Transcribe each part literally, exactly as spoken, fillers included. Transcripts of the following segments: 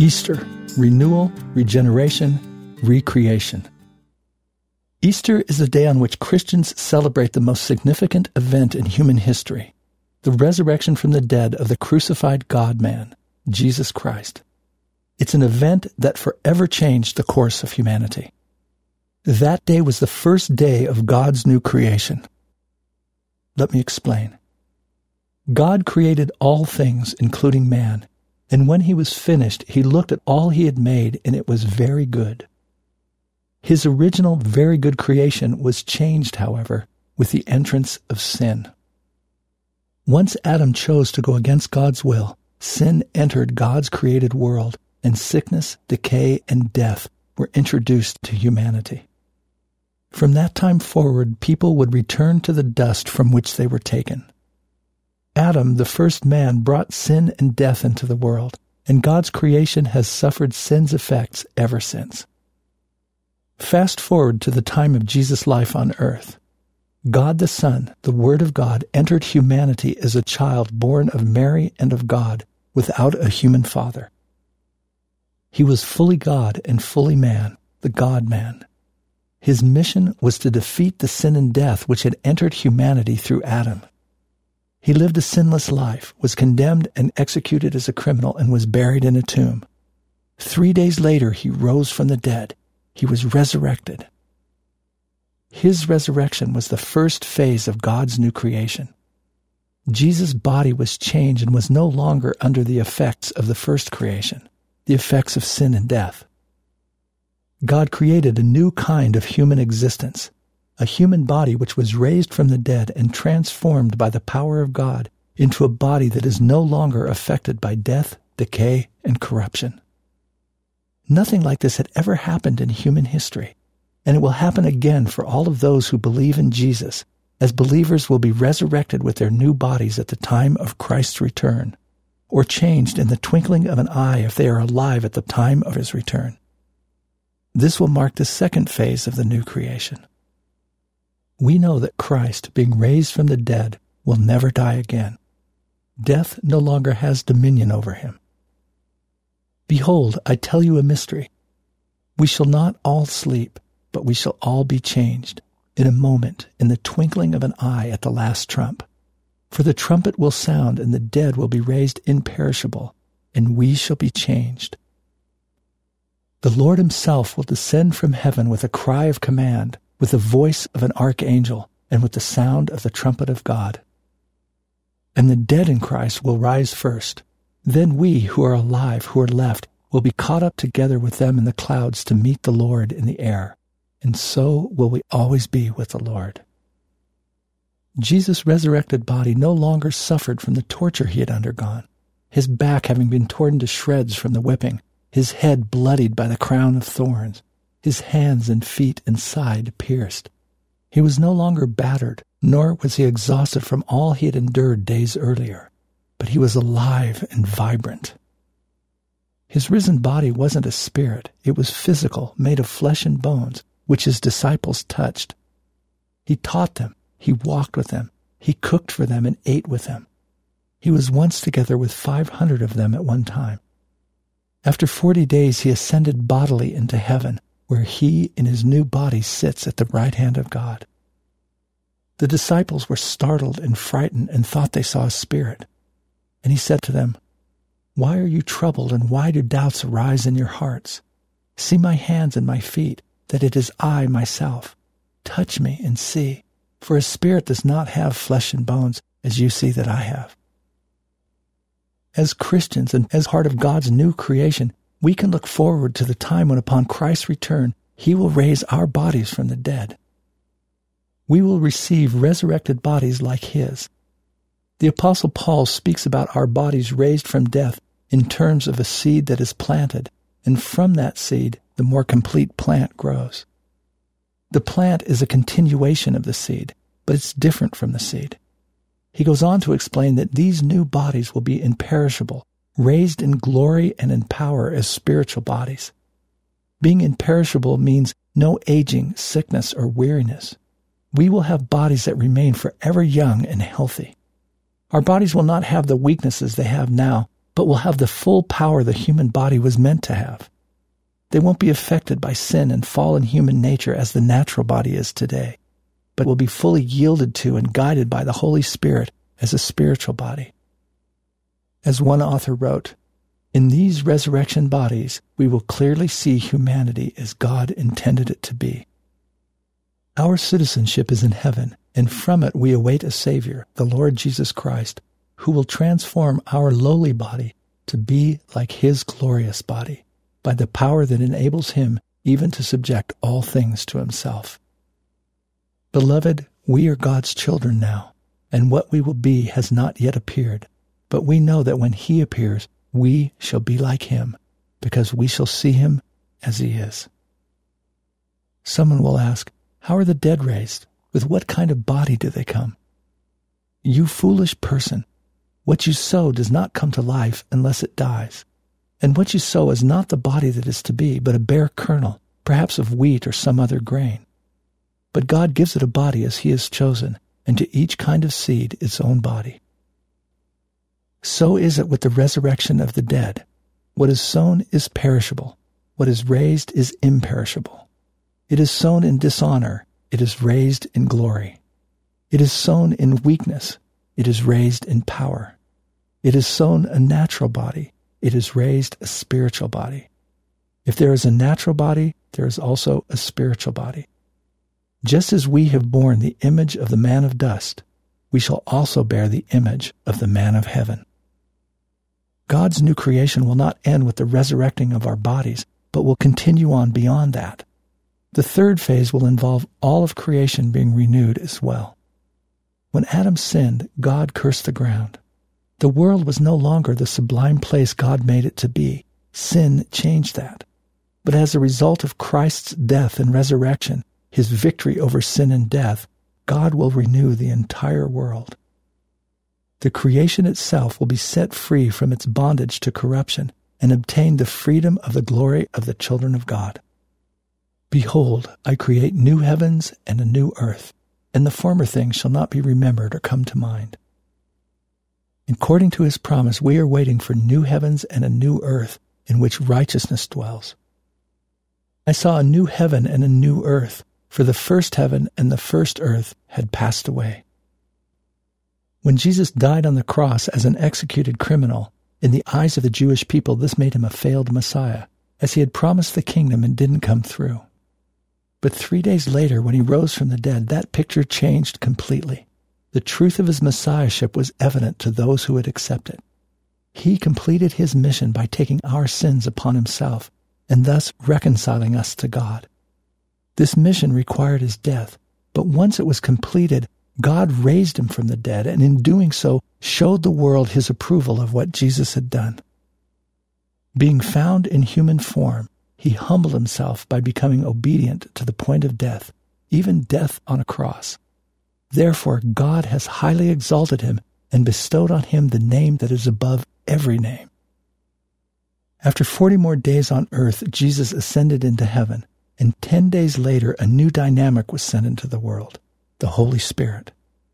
Easter, renewal, regeneration, recreation. Easter is the day on which Christians celebrate the most significant event in human history, the resurrection from the dead of the crucified God-man, Jesus Christ. It's an event that forever changed the course of humanity. That day was the first day of God's new creation. Let me explain. God created all things, including man, and when he was finished, he looked at all he had made, and it was very good. His original very good creation was changed, however, with the entrance of sin. Once Adam chose to go against God's will, sin entered God's created world, and sickness, decay, and death were introduced to humanity. From that time forward, people would return to the dust from which they were taken. Adam, the first man, brought sin and death into the world, and God's creation has suffered sin's effects ever since. Fast forward to the time of Jesus' life on earth. God the Son, the Word of God, entered humanity as a child born of Mary and of God, without a human father. He was fully God and fully man, the God-man. His mission was to defeat the sin and death which had entered humanity through Adam. He lived a sinless life, was condemned and executed as a criminal, and was buried in a tomb. Three days later, he rose from the dead. He was resurrected. His resurrection was the first phase of God's new creation. Jesus' body was changed and was no longer under the effects of the first creation, the effects of sin and death. God created a new kind of human existence, a human body which was raised from the dead and transformed by the power of God into a body that is no longer affected by death, decay, and corruption. Nothing like this had ever happened in human history, and it will happen again for all of those who believe in Jesus, as believers will be resurrected with their new bodies at the time of Christ's return, or changed in the twinkling of an eye if they are alive at the time of his return. This will mark the second phase of the new creation. We know that Christ, being raised from the dead, will never die again. Death no longer has dominion over him. Behold, I tell you a mystery. We shall not all sleep, but we shall all be changed, in a moment, in the twinkling of an eye at the last trump. For the trumpet will sound, and the dead will be raised imperishable, and we shall be changed. The Lord himself will descend from heaven with a cry of command, with the voice of an archangel, and with the sound of the trumpet of God. And the dead in Christ will rise first. Then we who are alive, who are left, will be caught up together with them in the clouds to meet the Lord in the air, and so will we always be with the Lord. Jesus' resurrected body no longer suffered from the torture he had undergone, his back having been torn to shreds from the whipping, his head bloodied by the crown of thorns, his hands and feet and side pierced. He was no longer battered, nor was he exhausted from all he had endured days earlier, but he was alive and vibrant. His risen body wasn't a spirit, it was physical, made of flesh and bones, which his disciples touched. He taught them, he walked with them, he cooked for them and ate with them. He was once together with five hundred of them at one time. After forty days he ascended bodily into heaven, where he in his new body sits at the right hand of God. The disciples were startled and frightened and thought they saw a spirit. And he said to them, "Why are you troubled, and why do doubts arise in your hearts? See my hands and my feet, that it is I myself. Touch me and see, for a spirit does not have flesh and bones, as you see that I have." As Christians and as part of God's new creation, we can look forward to the time when upon Christ's return, he will raise our bodies from the dead. We will receive resurrected bodies like his. The Apostle Paul speaks about our bodies raised from death in terms of a seed that is planted, and from that seed, the more complete plant grows. The plant is a continuation of the seed, but it's different from the seed. He goes on to explain that these new bodies will be imperishable, raised in glory and in power as spiritual bodies. Being imperishable means no aging, sickness, or weariness. We will have bodies that remain forever young and healthy. Our bodies will not have the weaknesses they have now, but will have the full power the human body was meant to have. They won't be affected by sin and fallen human nature as the natural body is today, but will be fully yielded to and guided by the Holy Spirit as a spiritual body. As one author wrote, "In these resurrection bodies, we will clearly see humanity as God intended it to be." Our citizenship is in heaven, and from it we await a Savior, the Lord Jesus Christ, who will transform our lowly body to be like His glorious body, by the power that enables Him even to subject all things to Himself. Beloved, we are God's children now, and what we will be has not yet appeared, but we know that when He appears, we shall be like Him, because we shall see Him as He is. Someone will ask, how are the dead raised? With what kind of body do they come? You foolish person, what you sow does not come to life unless it dies. And what you sow is not the body that is to be, but a bare kernel, perhaps of wheat or some other grain. But God gives it a body as He has chosen, and to each kind of seed its own body. So is it with the resurrection of the dead. What is sown is perishable. What is raised is imperishable. It is sown in dishonor. It is raised in glory. It is sown in weakness. It is raised in power. It is sown a natural body. It is raised a spiritual body. If there is a natural body, there is also a spiritual body. Just as we have borne the image of the man of dust, we shall also bear the image of the man of heaven. God's new creation will not end with the resurrecting of our bodies, but will continue on beyond that. The third phase will involve all of creation being renewed as well. When Adam sinned, God cursed the ground. The world was no longer the sublime place God made it to be. Sin changed that. But as a result of Christ's death and resurrection, His victory over sin and death, God will renew the entire world. The creation itself will be set free from its bondage to corruption and obtain the freedom of the glory of the children of God. Behold, I create new heavens and a new earth, and the former things shall not be remembered or come to mind. According to His promise, we are waiting for new heavens and a new earth in which righteousness dwells. I saw a new heaven and a new earth, for the first heaven and the first earth had passed away. When Jesus died on the cross as an executed criminal, in the eyes of the Jewish people this made Him a failed Messiah, as He had promised the kingdom and didn't come through. But three days later, when He rose from the dead, that picture changed completely. The truth of His Messiahship was evident to those who would accept it. He completed His mission by taking our sins upon Himself, and thus reconciling us to God. This mission required His death, but once it was completed, God raised Him from the dead, and in doing so, showed the world His approval of what Jesus had done. Being found in human form, He humbled Himself by becoming obedient to the point of death, even death on a cross. Therefore, God has highly exalted Him and bestowed on Him the name that is above every name. After forty more days on earth, Jesus ascended into heaven, and ten days later a new dynamic was sent into the world, the Holy Spirit.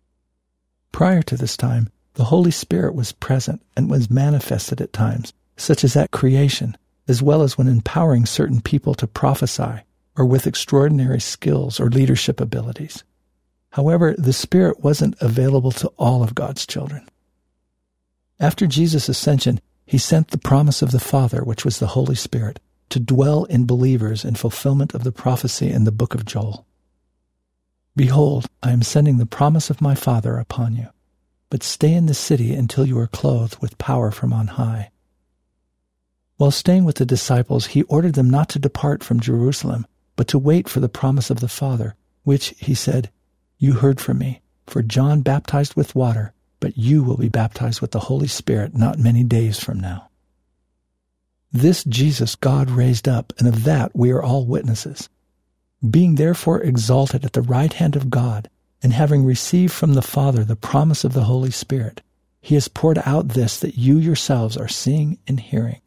Prior to this time, the Holy Spirit was present and was manifested at times, such as at creation, as well as when empowering certain people to prophesy, or with extraordinary skills or leadership abilities. However, the Spirit wasn't available to all of God's children. After Jesus' ascension, He sent the promise of the Father, which was the Holy Spirit, to dwell in believers in fulfillment of the prophecy in the book of Joel. Behold, I am sending the promise of my Father upon you, but stay in the city until you are clothed with power from on high. While staying with the disciples, He ordered them not to depart from Jerusalem, but to wait for the promise of the Father, which, He said, you heard from me, for John baptized with water, but you will be baptized with the Holy Spirit not many days from now. This Jesus God raised up, and of that we are all witnesses. Being therefore exalted at the right hand of God, and having received from the Father the promise of the Holy Spirit, He has poured out this that you yourselves are seeing and hearing.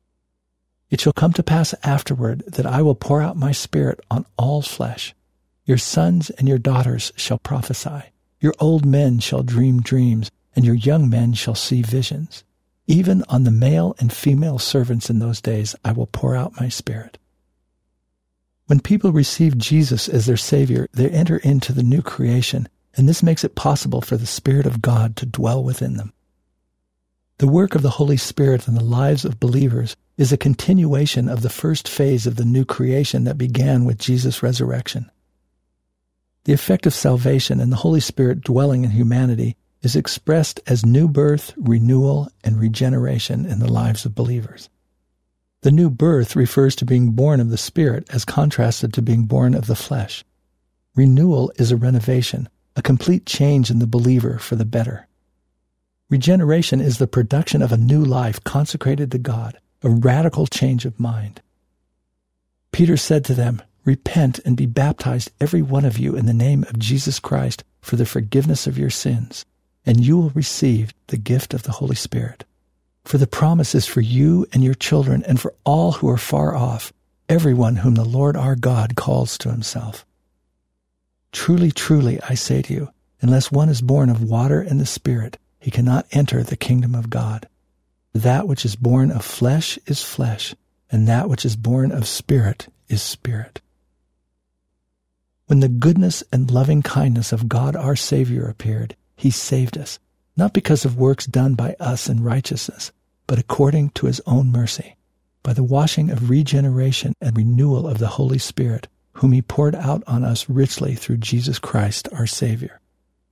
It shall come to pass afterward that I will pour out my Spirit on all flesh. Your sons and your daughters shall prophesy. Your old men shall dream dreams, and your young men shall see visions. Even on the male and female servants in those days, I will pour out my Spirit. When people receive Jesus as their Savior, they enter into the new creation, and this makes it possible for the Spirit of God to dwell within them. The work of the Holy Spirit in the lives of believers is a continuation of the first phase of the new creation that began with Jesus' resurrection. The effect of salvation and the Holy Spirit dwelling in humanity is expressed as new birth, renewal, and regeneration in the lives of believers. The new birth refers to being born of the Spirit as contrasted to being born of the flesh. Renewal is a renovation, a complete change in the believer for the better. Regeneration is the production of a new life consecrated to God, a radical change of mind. Peter said to them, "Repent and be baptized, every one of you, in the name of Jesus Christ for the forgiveness of your sins, and you will receive the gift of the Holy Spirit. For the promise is for you and your children and for all who are far off, everyone whom the Lord our God calls to himself. Truly, truly, I say to you, unless one is born of water and the Spirit, he cannot enter the kingdom of God. That which is born of flesh is flesh, and that which is born of Spirit is spirit." When the goodness and loving kindness of God our Savior appeared, he saved us, not because of works done by us in righteousness, but according to his own mercy, by the washing of regeneration and renewal of the Holy Spirit, whom he poured out on us richly through Jesus Christ our Savior.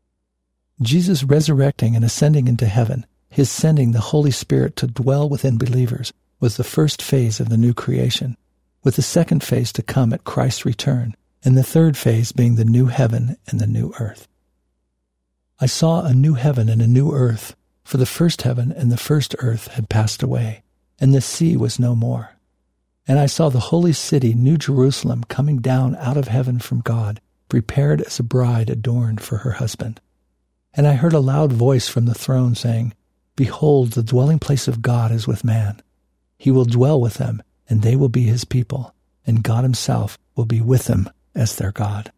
Jesus resurrecting and ascending into heaven, his sending the Holy Spirit to dwell within believers, was the first phase of the new creation, with the second phase to come at Christ's return, and the third phase being the new heaven and the new earth. I saw a new heaven and a new earth, for the first heaven and the first earth had passed away, and the sea was no more. And I saw the holy city, New Jerusalem, coming down out of heaven from God, prepared as a bride adorned for her husband. And I heard a loud voice from the throne saying, "Behold, the dwelling place of God is with man. He will dwell with them, and they will be his people, and God himself will be with them as their God."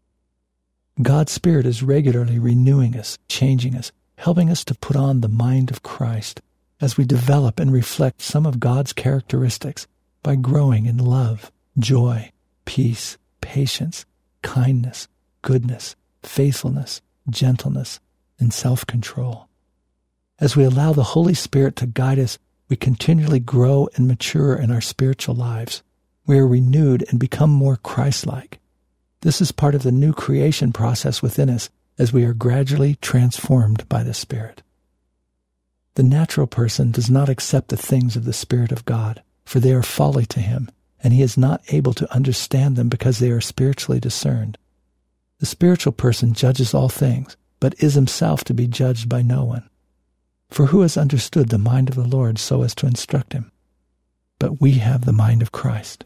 God's Spirit is regularly renewing us, changing us, helping us to put on the mind of Christ as we develop and reflect some of God's characteristics by growing in love, joy, peace, patience, kindness, goodness, faithfulness, gentleness, and self-control. As we allow the Holy Spirit to guide us, we continually grow and mature in our spiritual lives. We are renewed and become more Christ-like. This is part of the new creation process within us as we are gradually transformed by the Spirit. The natural person does not accept the things of the Spirit of God, for they are folly to him, and he is not able to understand them because they are spiritually discerned. The spiritual person judges all things, but is himself to be judged by no one. For who has understood the mind of the Lord so as to instruct him? But we have the mind of Christ.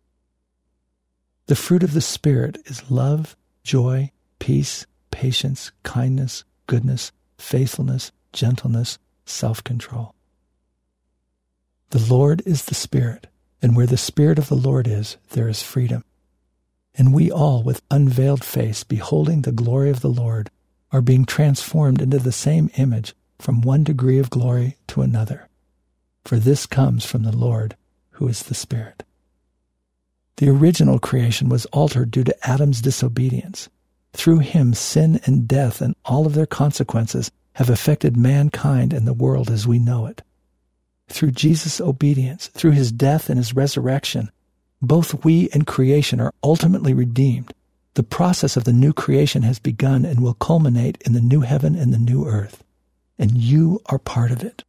The fruit of the Spirit is love, joy, peace, patience, kindness, goodness, faithfulness, gentleness, self-control. The Lord is the Spirit, and where the Spirit of the Lord is, there is freedom. And we all, with unveiled face, beholding the glory of the Lord, are being transformed into the same image from one degree of glory to another. For this comes from the Lord, who is the Spirit. The original creation was altered due to Adam's disobedience. Through him, sin and death and all of their consequences have affected mankind and the world as we know it. Through Jesus' obedience, through his death and his resurrection, both we and creation are ultimately redeemed. The process of the new creation has begun and will culminate in the new heaven and the new earth. And you are part of it.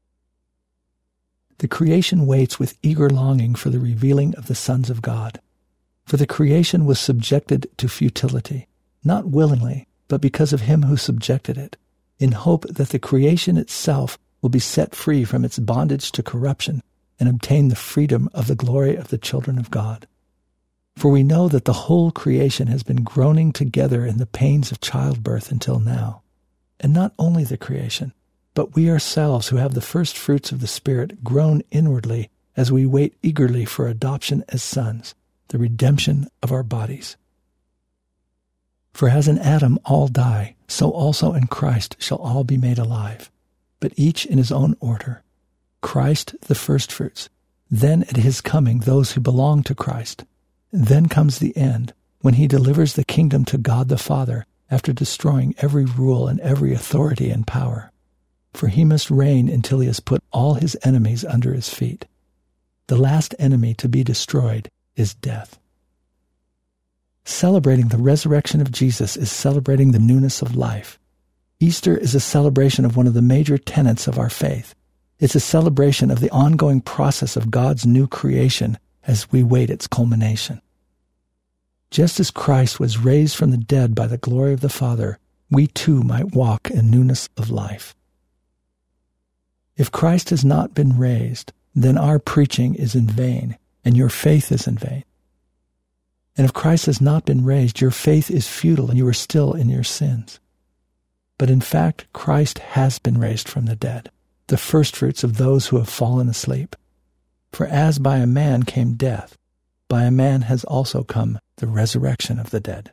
The creation waits with eager longing for the revealing of the sons of God. For the creation was subjected to futility, not willingly, but because of him who subjected it, in hope that the creation itself will be set free from its bondage to corruption and obtain the freedom of the glory of the children of God. For we know that the whole creation has been groaning together in the pains of childbirth until now. And not only the creation, but we ourselves who have the first fruits of the Spirit groan inwardly as we wait eagerly for adoption as sons, the redemption of our bodies. For as in Adam all die, so also in Christ shall all be made alive, but each in his own order. Christ the firstfruits, then at his coming those who belong to Christ. Then comes the end, when he delivers the kingdom to God the Father after destroying every rule and every authority and power. For he must reign until he has put all his enemies under his feet. The last enemy to be destroyed is death. Celebrating the resurrection of Jesus is celebrating the newness of life. Easter is a celebration of one of the major tenets of our faith. It's a celebration of the ongoing process of God's new creation as we wait its culmination. Just as Christ was raised from the dead by the glory of the Father, we too might walk in newness of life. If Christ has not been raised, then our preaching is in vain, and your faith is in vain. And if Christ has not been raised, your faith is futile, and you are still in your sins. But in fact, Christ has been raised from the dead, the firstfruits of those who have fallen asleep. For as by a man came death, by a man has also come the resurrection of the dead.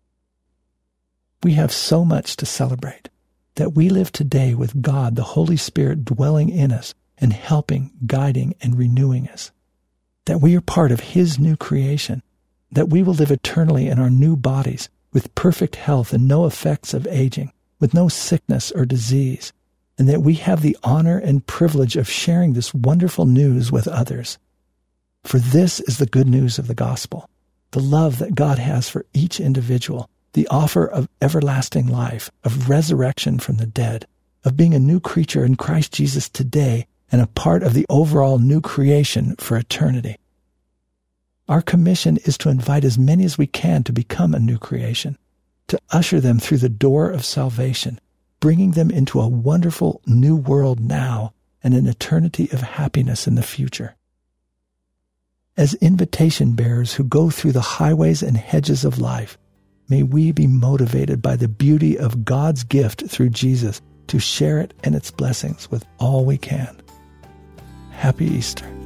We have so much to celebrate that we live today with God, the Holy Spirit, dwelling in us and helping, guiding, and renewing us. That we are part of his new creation, that we will live eternally in our new bodies with perfect health and no effects of aging, with no sickness or disease, and that we have the honor and privilege of sharing this wonderful news with others. For this is the good news of the gospel, the love that God has for each individual, the offer of everlasting life, of resurrection from the dead, of being a new creature in Christ Jesus today and a part of the overall new creation for eternity. Our commission is to invite as many as we can to become a new creation, to usher them through the door of salvation, bringing them into a wonderful new world now and an eternity of happiness in the future. As invitation bearers who go through the highways and hedges of life, may we be motivated by the beauty of God's gift through Jesus to share it and its blessings with all we can. Happy Easter.